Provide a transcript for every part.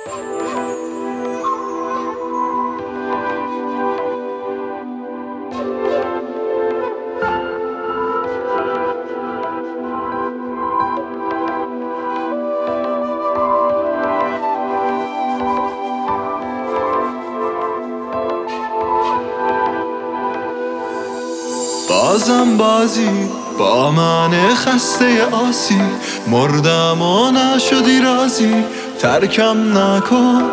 بازم بازی با من خسته آسی، مردم و نشدی رازی، ترکم نکن.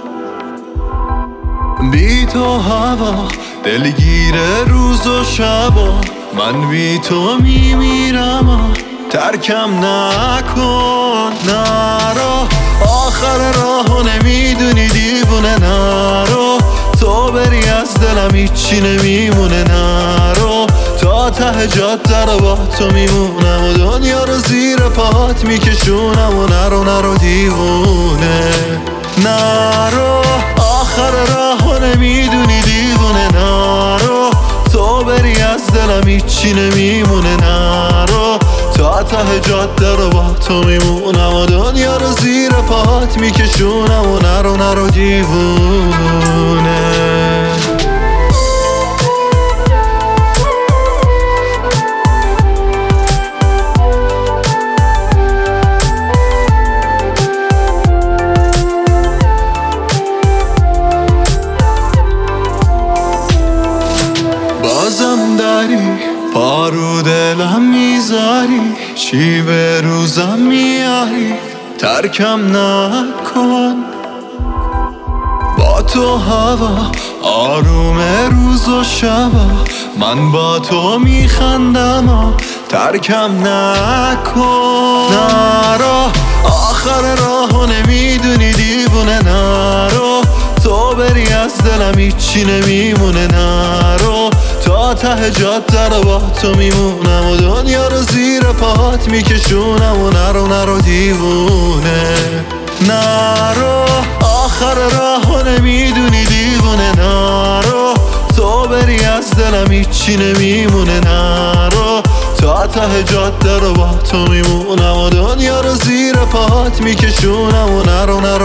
بی تو هوا دلگیر روز و شبا، من بی تو میمیرم، ترکم نکن. نرو آخر راهو نمیدونی دیوونه، نرو تو بری از دلم هیچی نمیمونه. نرو تا ته جاده رو با تو میمونم و دنیا رو زیر پاهات میکشونم. و نرو دیوونه، نرو آخر راهو نمیدونی دیوونه. نرو تو بری از دلم هیچی نمیمونه. نرو تا ته جاده رو با تو میمونم و دنیا رو زیر پاهات میکشونم. و نرو دیوونه. بازم داری پارو دلم میذاری، چی به روزم میاری، ترکم نکن. با تو هوا آروم روز و شبا، من با تو میخندم، ترکم نکن. نرو آخر راهو نمیدونی دیوونه، نرو تو بری از دلم هیچی نمیمونه. نرو تا ته جاده رو با تو میمونم و دنیا رو زیر پاهات میکشونم. و نرو دیوونه، نرو آخر راهو نمیدونی دیوونه. نرو تو بری از دلم هیچی نمیمونه. نرو تا ته جاده رو با تو میمونم و دنیا رو زیر پاهات میکشونم. و نرو